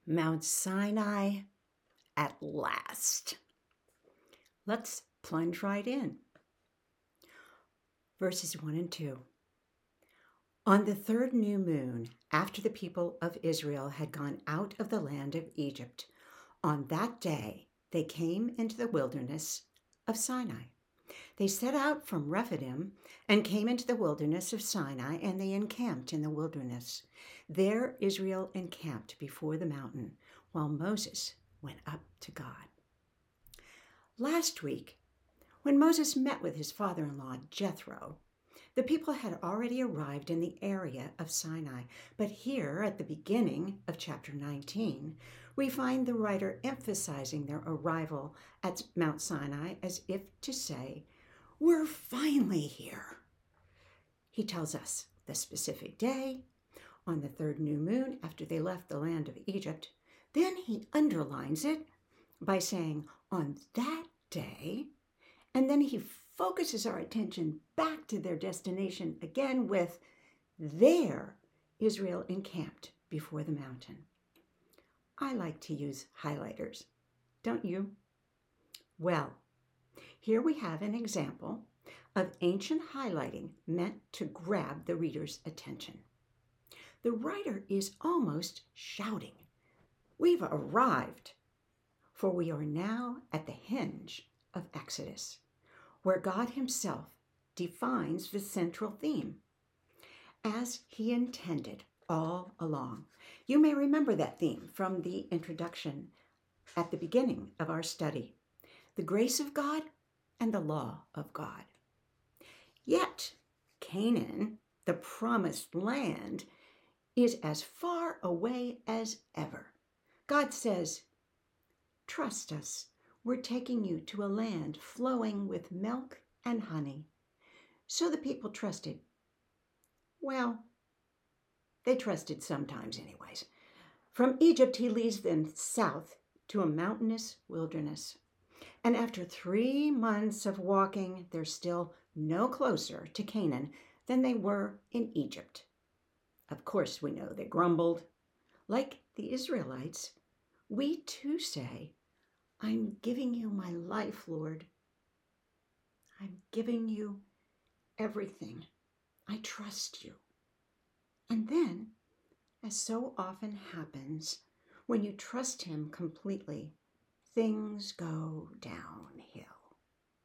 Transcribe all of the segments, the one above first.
Mount Sinai at last. Let's plunge right in. Verses 1 and 2. On the third new moon, after the people of Israel had gone out of the land of Egypt, on that day they came into the wilderness of Sinai. They set out from Rephidim and came into the wilderness of Sinai, and they encamped in the wilderness. There Israel encamped before the mountain, while Moses went up to God. Last week, when Moses met with his father-in-law Jethro, the people had already arrived in the area of Sinai. But here, at the beginning of chapter 19, we find the writer emphasizing their arrival at Mount Sinai as if to say, "We're finally here." He tells us the specific day, on the third new moon after they left the land of Egypt. Then he underlines it by saying, "on that day," and then he focuses our attention back to their destination again with, "there Israel encamped before the mountain." I like to use highlighters, don't you? Well, here we have an example of ancient highlighting meant to grab the reader's attention. The writer is almost shouting, "We've arrived," for we are now at the hinge of Exodus, where God himself defines the central theme, as he intended all along. You may remember that theme from the introduction at the beginning of our study, the grace of God and the law of God. Yet Canaan, the promised land, is as far away as ever. God says, "Trust us. We're taking you to a land flowing with milk and honey." So the people trusted. Well, they trusted sometimes anyways. From Egypt, he leads them south to a mountainous wilderness. And after 3 months of walking, they're still no closer to Canaan than they were in Egypt. Of course, we know they grumbled. Like the Israelites, we too say, "I'm giving you my life, Lord. I'm giving you everything. I trust you." And then, as so often happens, when you trust him completely, things go downhill.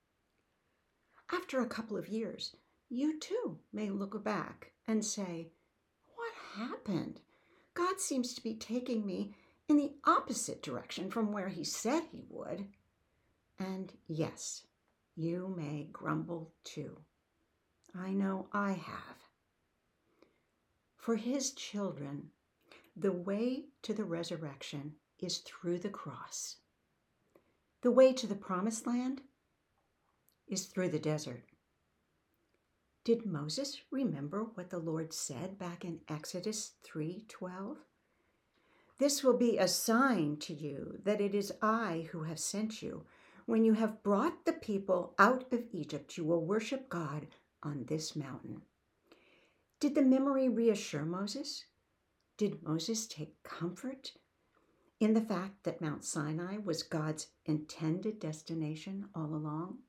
After a couple of years, you too may look back and say, "What happened? God seems to be taking me in the opposite direction from where he said he would." And yes, you may grumble too. I know I have. For his children, the way to the resurrection is through the cross. The way to the promised land is through the desert. Did Moses remember what the Lord said back in Exodus 3:12? "This will be a sign to you that it is I who have sent you. When you have brought the people out of Egypt, you will worship God on this mountain." Did the memory reassure Moses? Did Moses take comfort in the fact that Mount Sinai was God's intended destination all along?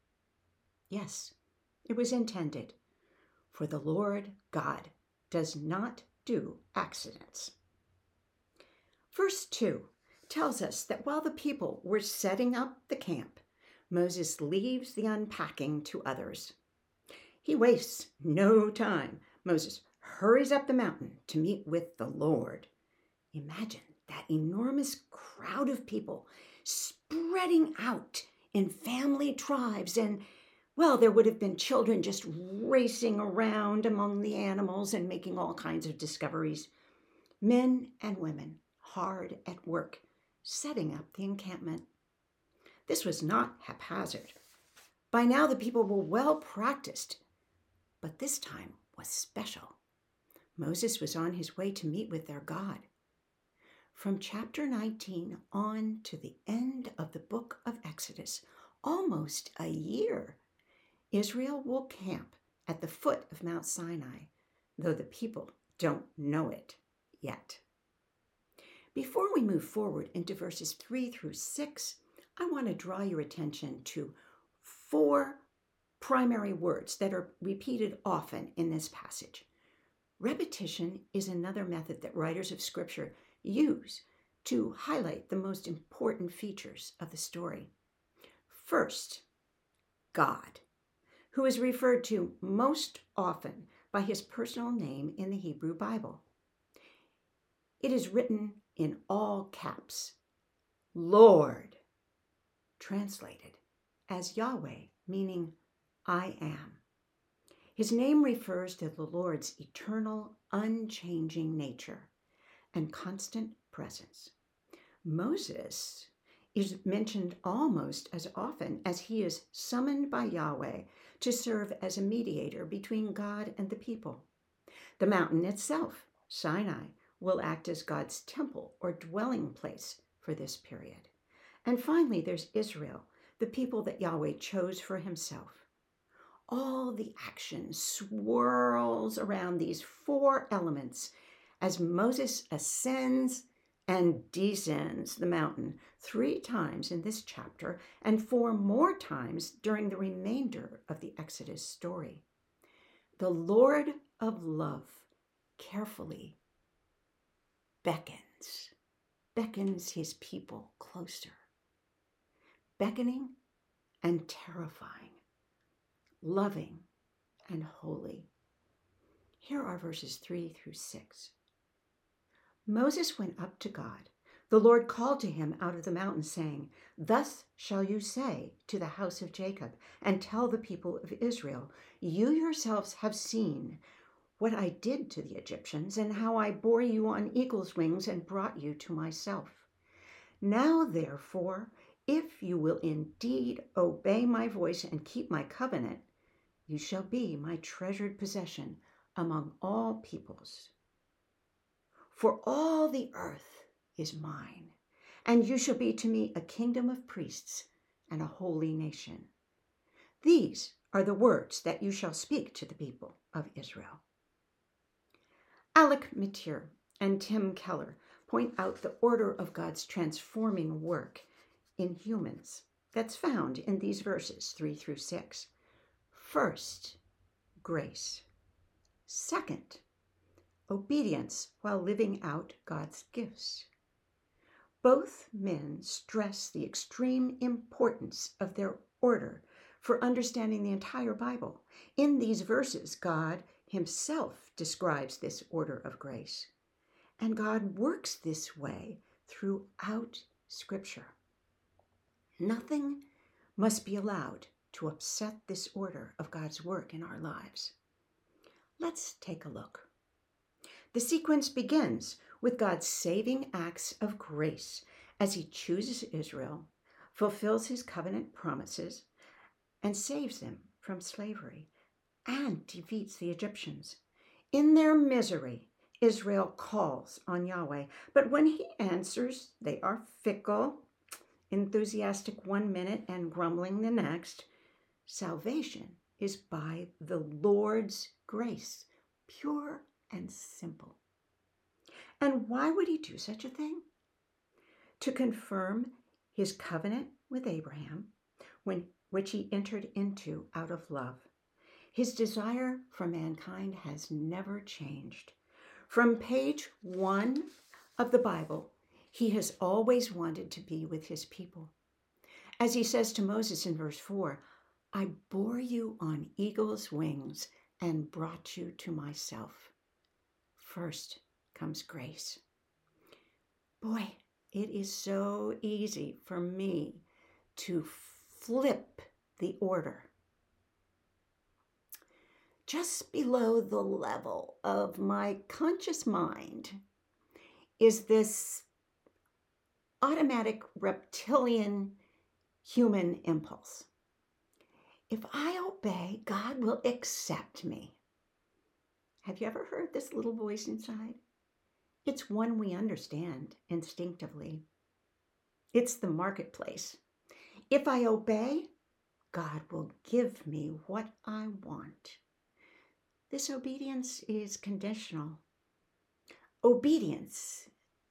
Yes, it was intended, for the Lord God does not do accidents. Verse 2 tells us that while the people were setting up the camp, Moses leaves the unpacking to others. He wastes no time. Moses hurries up the mountain to meet with the Lord. Imagine that enormous crowd of people spreading out in family tribes, and, well, there would have been children just racing around among the animals and making all kinds of discoveries. Men and women hard at work, setting up the encampment. This was not haphazard. By now the people were well practiced, but this time was special. Moses was on his way to meet with their God. From chapter 19 on to the end of the book of Exodus, almost a year, Israel will camp at the foot of Mount Sinai, though the people don't know it yet. Before we move forward into verses 3 through 6, I want to draw your attention to 4 primary words that are repeated often in this passage. Repetition is another method that writers of Scripture use to highlight the most important features of the story. First, God, who is referred to most often by his personal name in the Hebrew Bible. It is written in all caps, Lord, translated as Yahweh, meaning I am. His name refers to the Lord's eternal, unchanging nature and constant presence. Moses is mentioned almost as often as he is summoned by Yahweh to serve as a mediator between God and the people. The mountain itself, Sinai, will act as God's temple or dwelling place for this period. And finally, there's Israel, the people that Yahweh chose for himself. All the action swirls around these 4 elements as Moses ascends and descends the mountain 3 times in this chapter and 4 more times during the remainder of the Exodus story. The Lord of love carefully beckons his people closer, beckoning and terrifying, loving and holy. Here are verses 3 through 6. Moses went up to God. The Lord called to him out of the mountain, saying, Thus shall you say to the house of Jacob, and tell the people of Israel, You yourselves have seen what I did to the Egyptians, and how I bore you on eagle's wings and brought you to myself. Now, therefore, if you will indeed obey my voice and keep my covenant, you shall be my treasured possession among all peoples. For all the earth is mine, and you shall be to me a kingdom of priests and a holy nation. These are the words that you shall speak to the people of Israel. Alec Motyer and Tim Keller point out the order of God's transforming work in humans that's found in these verses 3 through 6. First, grace. Second, obedience while living out God's gifts. Both men stress the extreme importance of their order for understanding the entire Bible. In these verses, God himself describes this order of grace, and God works this way throughout Scripture. Nothing must be allowed to upset this order of God's work in our lives. Let's take a look. The sequence begins with God's saving acts of grace as he chooses Israel, fulfills his covenant promises, and saves them from slavery, and defeats the Egyptians. In their misery, Israel calls on Yahweh, but when he answers, they are fickle, enthusiastic 1 minute and grumbling the next. Salvation is by the Lord's grace, pure and simple. And why would he do such a thing? To confirm his covenant with Abraham, which he entered into out of love. His desire for mankind has never changed. From page 1 of the Bible, he has always wanted to be with his people. As he says to Moses in verse 4, I bore you on eagle's wings and brought you to myself. First comes grace. Boy, it is so easy for me to flip the order. Just below the level of my conscious mind is this automatic reptilian human impulse. If I obey, God will accept me. Have you ever heard this little voice inside? It's one we understand instinctively. It's the marketplace. If I obey, God will give me what I want. This obedience is conditional. Obedience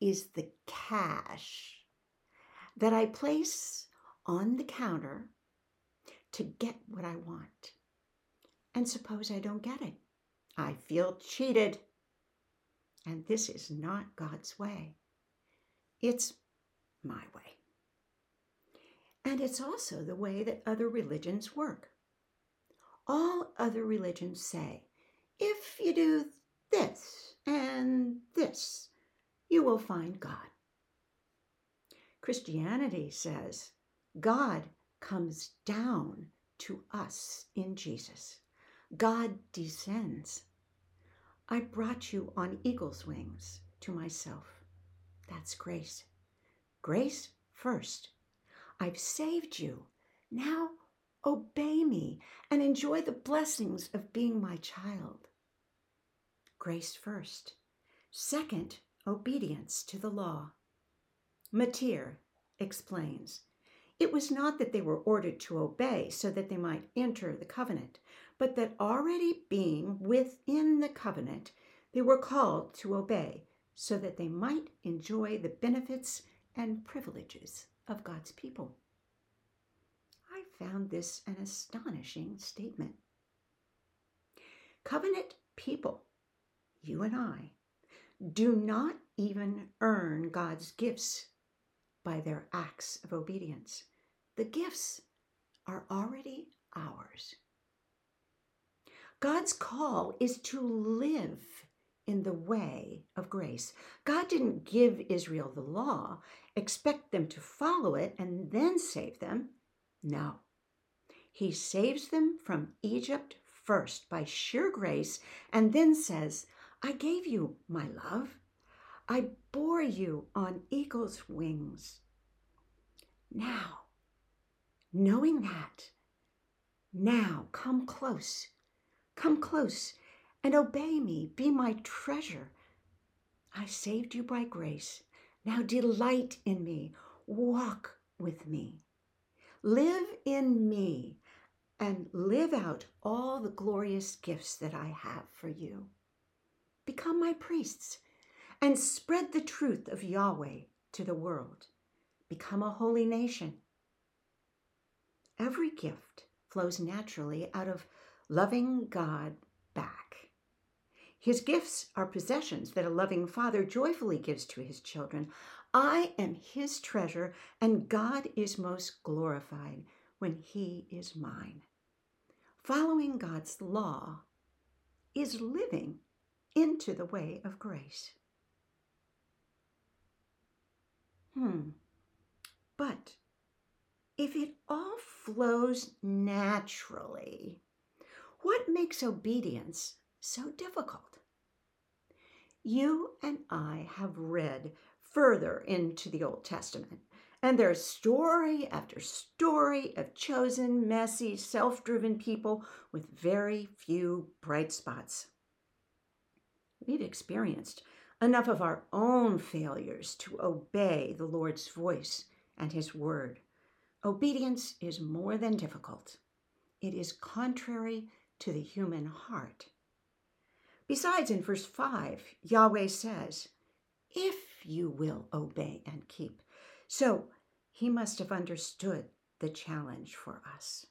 is the cash that I place on the counter to get what I want. And suppose I don't get it. I feel cheated. And this is not God's way. It's my way. And it's also the way that other religions work. All other religions say, if you do this and this, you will find God. Christianity says God comes down to us in Jesus. God descends. I brought you on eagle's wings to myself. That's grace. Grace first. I've saved you. Now obey me and enjoy the blessings of being my child. Grace first. Second, obedience to the law. Matir explains, it was not that they were ordered to obey so that they might enter the covenant, but that already being within the covenant, they were called to obey so that they might enjoy the benefits and privileges of God's people. I found this an astonishing statement. Covenant people, you and I, do not even earn God's gifts by their acts of obedience. The gifts are already ours. God's call is to live in the way of grace. God didn't give Israel the law, expect them to follow it, and then save them. No. He saves them from Egypt first by sheer grace, and then says, I gave you my love. I bore you on eagle's wings. Now, knowing that, now come close and obey me, be my treasure. I saved you by grace. Now delight in me, walk with me, live in me, and live out all the glorious gifts that I have for you. Become my priests and spread the truth of Yahweh to the world. Become a holy nation. Every gift flows naturally out of loving God back. His gifts are possessions that a loving father joyfully gives to his children. I am his treasure, and God is most glorified when he is mine. Following God's law is living into the way of grace. But if it all flows naturally, what makes obedience so difficult? You and I have read further into the Old Testament, and there's story after story of chosen, messy, self-driven people with very few bright spots. We've experienced enough of our own failures to obey the Lord's voice and his word. Obedience is more than difficult. It is contrary to the human heart. Besides, in verse 5, Yahweh says, if you will obey and keep. So he must have understood the challenge for us.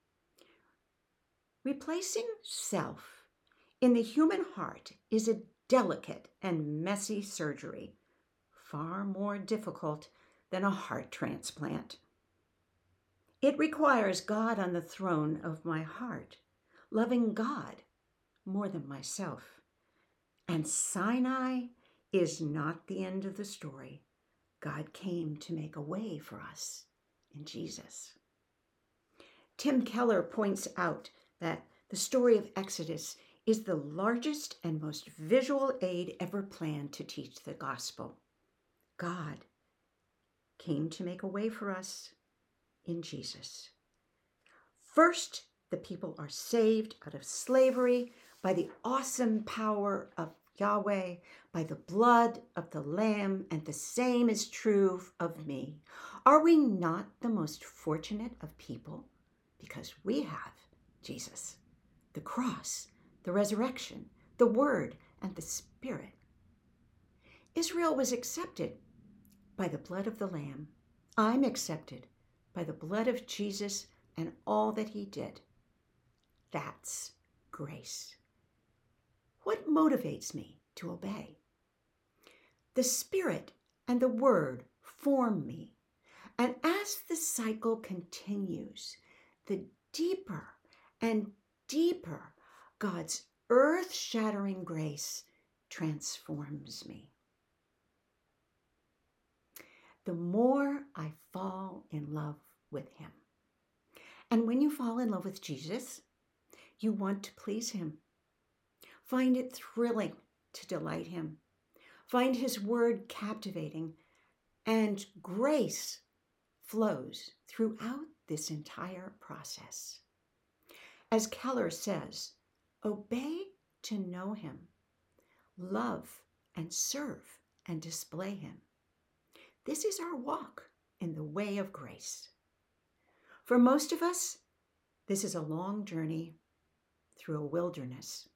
Replacing self in the human heart is a delicate and messy surgery, far more difficult than a heart transplant. It requires God on the throne of my heart, loving God more than myself. And Sinai is not the end of the story. God came to make a way for us in Jesus. Tim Keller points out that the story of Exodus is the largest and most visual aid ever planned to teach the gospel. God came to make a way for us in Jesus. First, the people are saved out of slavery by the awesome power of Yahweh, by the blood of the Lamb, and the same is true of me. Are we not the most fortunate of people? Because we have Jesus, the cross, the resurrection, the Word, and the Spirit. Israel was accepted by the blood of the Lamb. I'm accepted by the blood of Jesus and all that he did. That's grace. What motivates me to obey? The Spirit and the Word form me. And as the cycle continues, the deeper and deeper God's earth-shattering grace transforms me. The more I fall in love with him. And when you fall in love with Jesus, you want to please him. Find it thrilling to delight him. Find his word captivating, and grace flows throughout this entire process. As Keller says, obey to know him, love and serve and display him. This is our walk in the way of grace. For most of us, this is a long journey through a wilderness.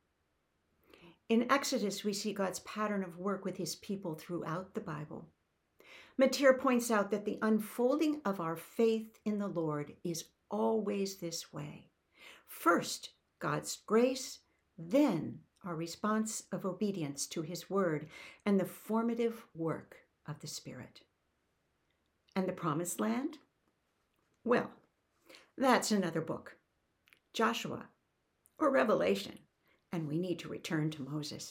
In Exodus, we see God's pattern of work with his people throughout the Bible. Motyer points out that the unfolding of our faith in the Lord is always this way. First, God's grace, then our response of obedience to his word and the formative work of the Spirit. And the Promised Land? Well, that's another book, Joshua or Revelation, and we need to return to Moses.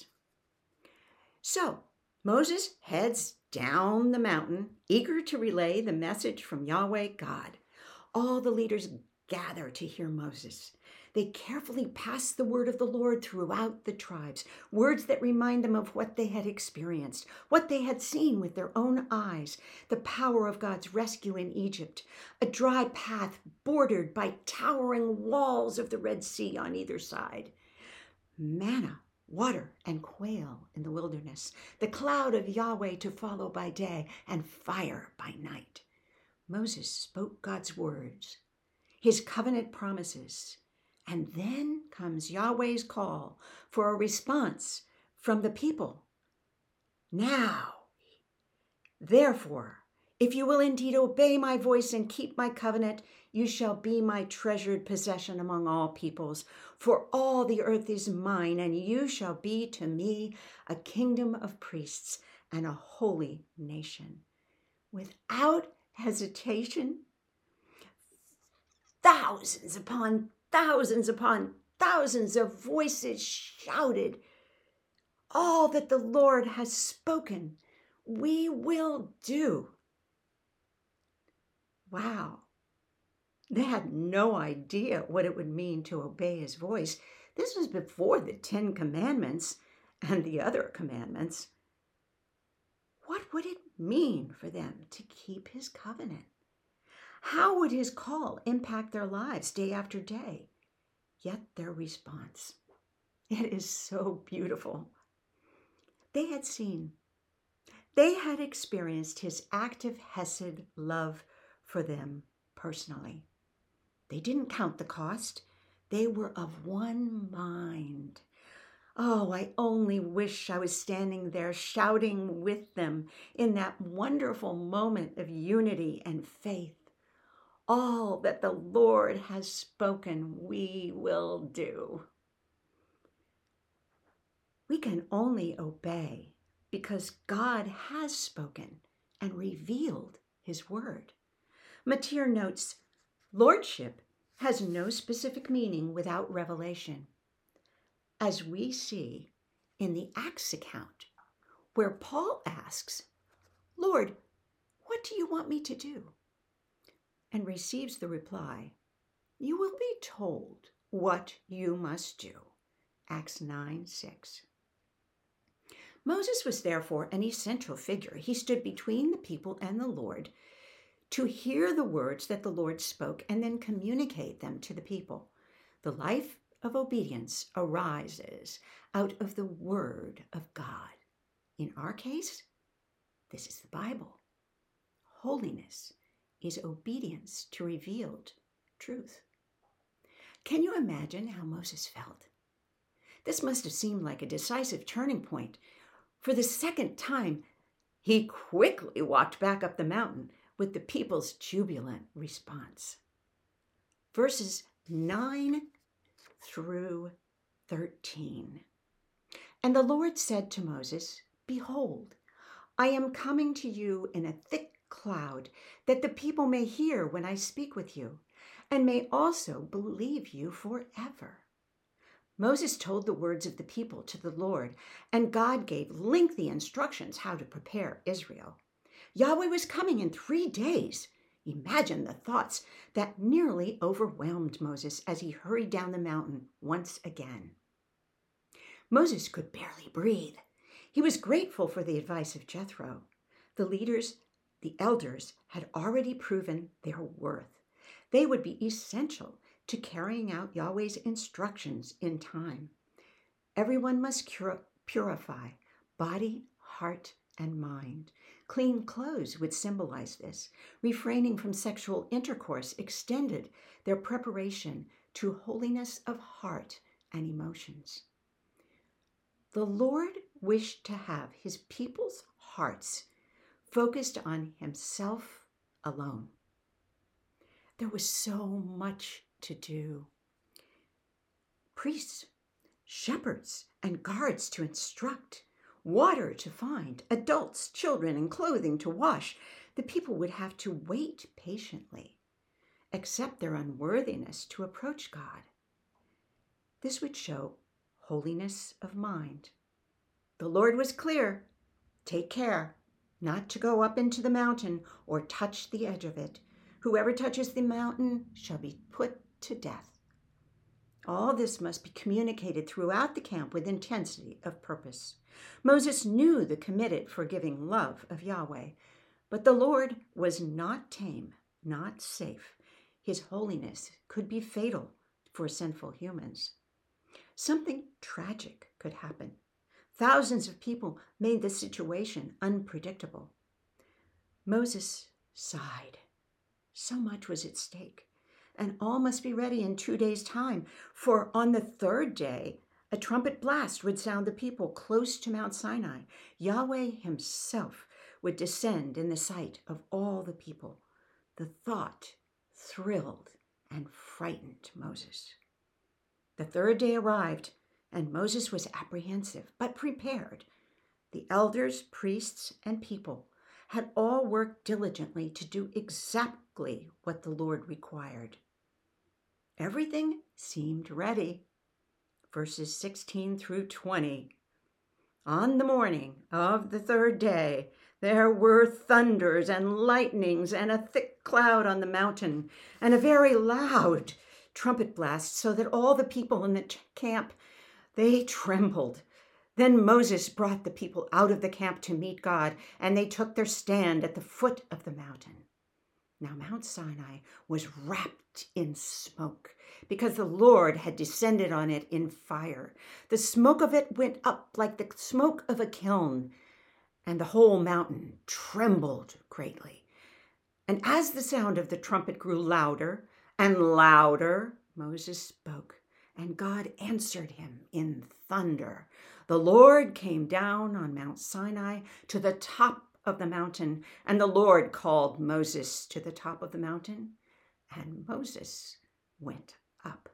So, Moses heads down the mountain, eager to relay the message from Yahweh God. All the leaders gather to hear Moses. They carefully pass the word of the Lord throughout the tribes, words that remind them of what they had experienced, what they had seen with their own eyes, the power of God's rescue in Egypt, a dry path bordered by towering walls of the Red Sea on either side, manna, water, and quail in the wilderness, the cloud of Yahweh to follow by day, and fire by night. Moses spoke God's words, his covenant promises, and then comes Yahweh's call for a response from the people. Now, therefore, if you will indeed obey my voice and keep my covenant, you shall be my treasured possession among all peoples. For all the earth is mine, and you shall be to me a kingdom of priests and a holy nation. Without hesitation, thousands upon thousands of voices shouted, all that the Lord has spoken, we will do. Wow. They had no idea what it would mean to obey his voice. This was before the 10 Commandments and the other commandments. What would it mean for them to keep his covenant? How would his call impact their lives day after day? Yet their response, it is so beautiful. They had seen, they had experienced his active hesed love for them personally. They didn't count the cost. They were of one mind. Oh, I only wish I was standing there shouting with them in that wonderful moment of unity and faith. All that the Lord has spoken, we will do. We can only obey because God has spoken and revealed his word. Motyer notes, lordship has no specific meaning without revelation. As we see in the Acts account, where Paul asks, Lord, what do you want me to do? And receives the reply, you will be told what you must do. Acts 9:6. Moses was therefore an essential figure. He stood between the people and the Lord to hear the words that the Lord spoke and then communicate them to the people. The life of obedience arises out of the word of God. In our case, this is the Bible. Holiness is obedience to revealed truth. Can you imagine how Moses felt? This must have seemed like a decisive turning point. For the second time, He quickly walked back up the mountain with the people's jubilant response. Verses 9 through 13. And the Lord said to Moses, "Behold, I am coming to you in a thick cloud, that the people may hear when I speak with you, and may also believe you forever." Moses told the words of the people to the Lord, and God gave lengthy instructions how to prepare Israel. Yahweh was coming in 3 days. Imagine the thoughts that nearly overwhelmed Moses as he hurried down the mountain once again. Moses could barely breathe. He was grateful for the advice of Jethro. The elders had already proven their worth. They would be essential to carrying out Yahweh's instructions in time. Everyone must purify body, heart, and mind. Clean clothes would symbolize this. Refraining from sexual intercourse extended their preparation to holiness of heart and emotions. The Lord wished to have his people's hearts focused on himself alone. There was so much to do. Priests, shepherds, and guards to instruct, water to find, adults, children, and clothing to wash. The people would have to wait patiently, accept their unworthiness to approach God. This would show holiness of mind. The Lord was clear. Take care not to go up into the mountain or touch the edge of it. Whoever touches the mountain shall be put to death. All this must be communicated throughout the camp with intensity of purpose. Moses knew the committed, forgiving love of Yahweh, but the Lord was not tame, not safe. His holiness could be fatal for sinful humans. Something tragic could happen. Thousands of people made the situation unpredictable. Moses sighed. So much was at stake, and all must be ready in 2 days' time, for on the 3rd day, a trumpet blast would sound the people close to Mount Sinai. Yahweh himself would descend in the sight of all the people. The thought thrilled and frightened Moses. The 3rd day arrived, and Moses was apprehensive, but prepared. The elders, priests, and people had all worked diligently to do exactly what the Lord required. Everything seemed ready. Verses 16 through 20. On the morning of the 3rd day, there were thunders and lightnings and a thick cloud on the mountain and a very loud trumpet blast, so that all the people in the camp, they trembled. Then Moses brought the people out of the camp to meet God, and they took their stand at the foot of the mountain. Now Mount Sinai was wrapped in smoke, because the Lord had descended on it in fire. The smoke of it went up like the smoke of a kiln, and the whole mountain trembled greatly. And as the sound of the trumpet grew louder and louder, Moses spoke, and God answered him in thunder. The Lord came down on Mount Sinai to the top of the mountain, and the Lord called Moses to the top of the mountain, and Moses went up.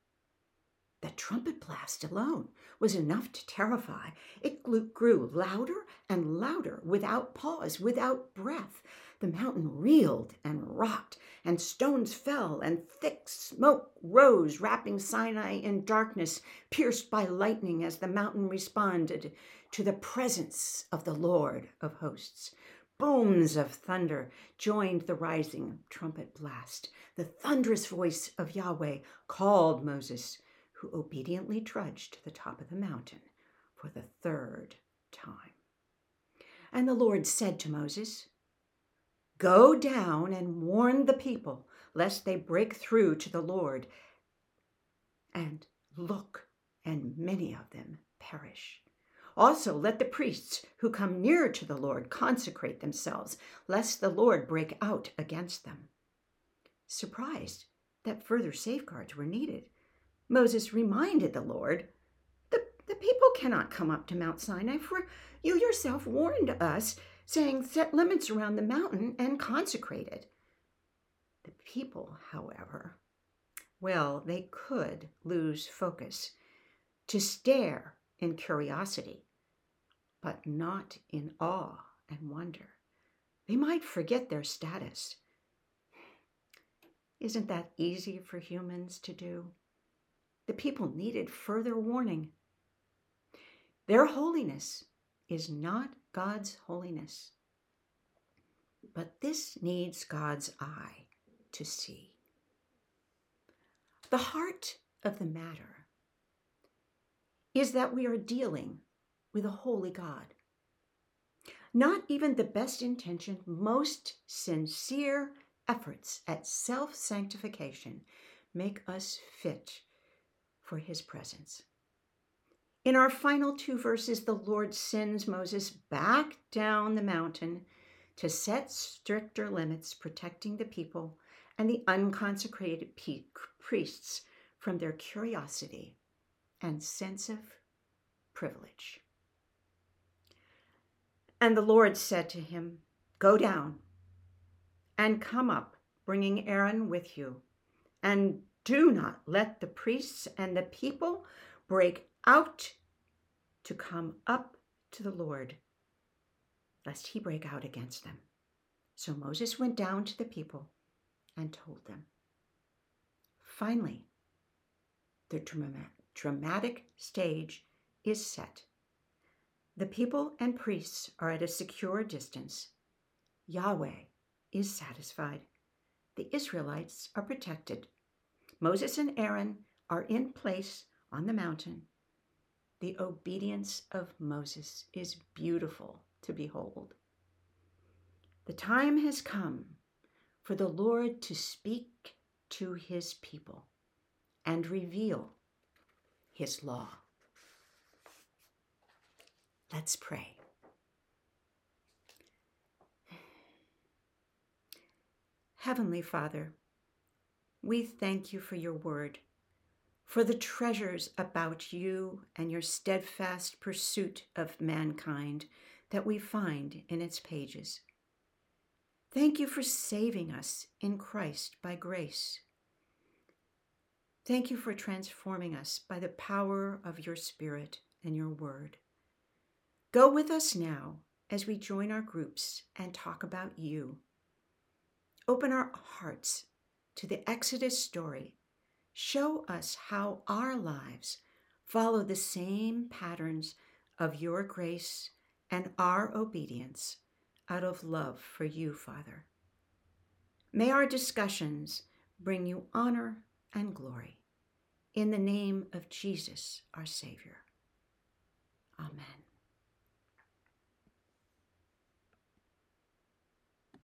The trumpet blast alone was enough to terrify. It grew louder and louder, without pause, without breath. The mountain reeled and rocked, and stones fell, and thick smoke rose, wrapping Sinai in darkness, pierced by lightning as the mountain responded to the presence of the Lord of hosts. Booms of thunder joined the rising trumpet blast. The thunderous voice of Yahweh called Moses, who obediently trudged to the top of the mountain for the 3rd time. And the Lord said to Moses, "Go down and warn the people, lest they break through to the Lord. And look, and many of them perish. Also, let the priests who come near to the Lord consecrate themselves, lest the Lord break out against them." Surprised that further safeguards were needed, Moses reminded the Lord, the people cannot come up to Mount Sinai, for you yourself warned us, saying, "Set limits around the mountain and consecrate it." The people, however, well, they could lose focus to stare in curiosity, but not in awe and wonder. They might forget their status. Isn't that easy for humans to do? The people needed further warning. Their holiness is not God's holiness, but this needs God's eye to see. The heart of the matter is that we are dealing with a holy God. Not even the best intentioned, most sincere efforts at self-sanctification make us fit for his presence. In our final 2 verses, the Lord sends Moses back down the mountain to set stricter limits, protecting the people and the unconsecrated priests from their curiosity and sense of privilege. And the Lord said to him, "Go down and come up, bringing Aaron with you, and do not let the priests and the people break out to come up to the Lord, lest he break out against them." So Moses went down to the people and told them. Finally, the dramatic stage is set. The people and priests are at a secure distance. Yahweh is satisfied. The Israelites are protected. Moses and Aaron are in place on the mountain. The obedience of Moses is beautiful to behold. The time has come for the Lord to speak to his people and reveal his law. Let's pray. Heavenly Father, we thank you for your word, for the treasures about you and your steadfast pursuit of mankind that we find in its pages. Thank you for saving us in Christ by grace. Thank you for transforming us by the power of your Spirit and your word. Go with us now as we join our groups and talk about you. Open our hearts to the Exodus story. Show us how our lives follow the same patterns of your grace and our obedience out of love for you, Father. May our discussions bring you honor and glory. In the name of Jesus, our Savior. Amen.